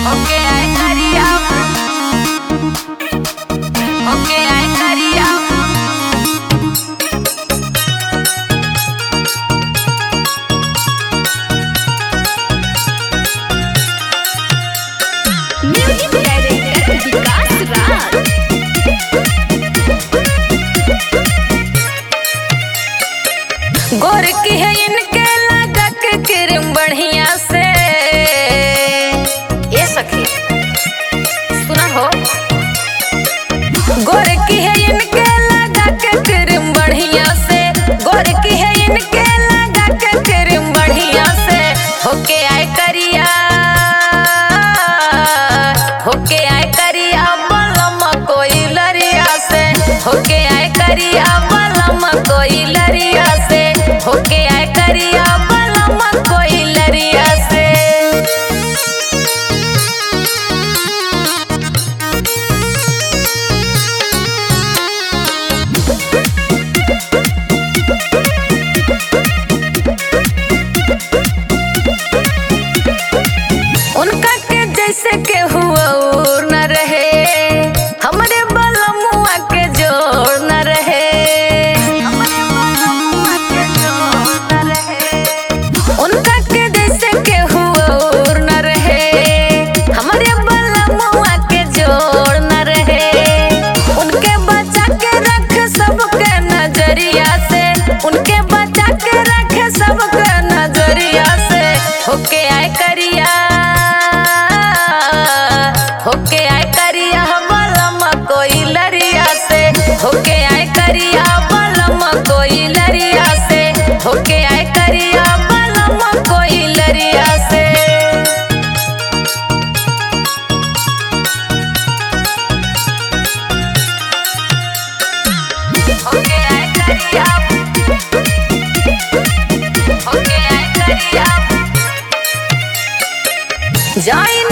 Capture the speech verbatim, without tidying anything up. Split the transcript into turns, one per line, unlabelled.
Okay, I carry out. Okay, I carry out. Music director Vikas Raj. गोर की है इनके लगा के क्रीम बढ़िया से ये सखी सुना हो। गोर की है इनके लगा के क्रीम बढ़िया से, गोर की है इनके लगा के क्रीम बढ़िया से। होके आए करिया होके आए करिया बलम कोई लरिया से, होके आए करिया बलम कोई लरिया से, होके आए करिया बलम कोई लरिया से। उनका के जैसे के हुआ और न रहे, हमरे बलमुआ के जोड़ न रहे, हमरे बलमुआ के जोड़ न रहे। उनका के जैसे के हुआ और न रहे, हमरे बलमुआ के जोड़ न रहे। उनके बचा के रख सबके नजरिया से, उनके बचा के रख सबके नजरिया से। होके आए करिया होके आए करिया बलम कोई लरिया से, होके आए करिया बलम कोई लरिया से, होके आए करिया बलम कोई लरिया से। होके आए करिया होके आए करिया जाई